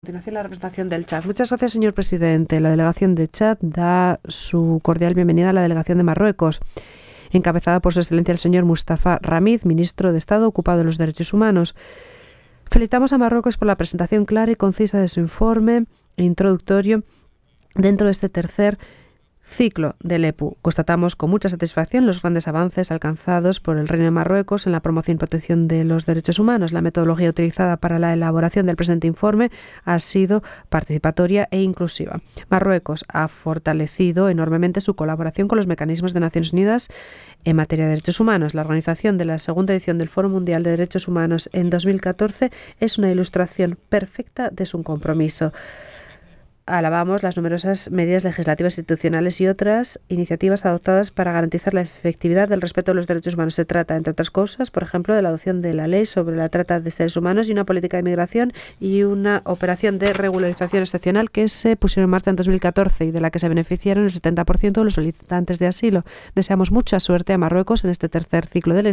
A continuación, la representación del Chad. Muchas gracias, señor presidente. La delegación de Chad da su cordial bienvenida a la delegación de Marruecos, encabezada por su excelencia el señor Mustafa Ramid, ministro de Estado ocupado de los Derechos Humanos. Felicitamos a Marruecos por la presentación clara y concisa de su informe introductorio dentro de este tercer ciclo del EPU. Constatamos con mucha satisfacción los grandes avances alcanzados por el Reino de Marruecos en la promoción y protección de los derechos humanos. La metodología utilizada para la elaboración del presente informe ha sido participatoria e inclusiva. Marruecos ha fortalecido enormemente su colaboración con los mecanismos de Naciones Unidas en materia de derechos humanos. La organización de la segunda edición del Foro Mundial de Derechos Humanos en 2014 es una ilustración perfecta de su compromiso. Alabamos las numerosas medidas legislativas, institucionales y otras iniciativas adoptadas para garantizar la efectividad del respeto de los derechos humanos. Se trata, entre otras cosas, por ejemplo, de la adopción de la ley sobre la trata de seres humanos y una política de inmigración y una operación de regularización excepcional que se pusieron en marcha en 2014 y de la que se beneficiaron el 70% de los solicitantes de asilo. Deseamos mucha suerte a Marruecos en este tercer ciclo de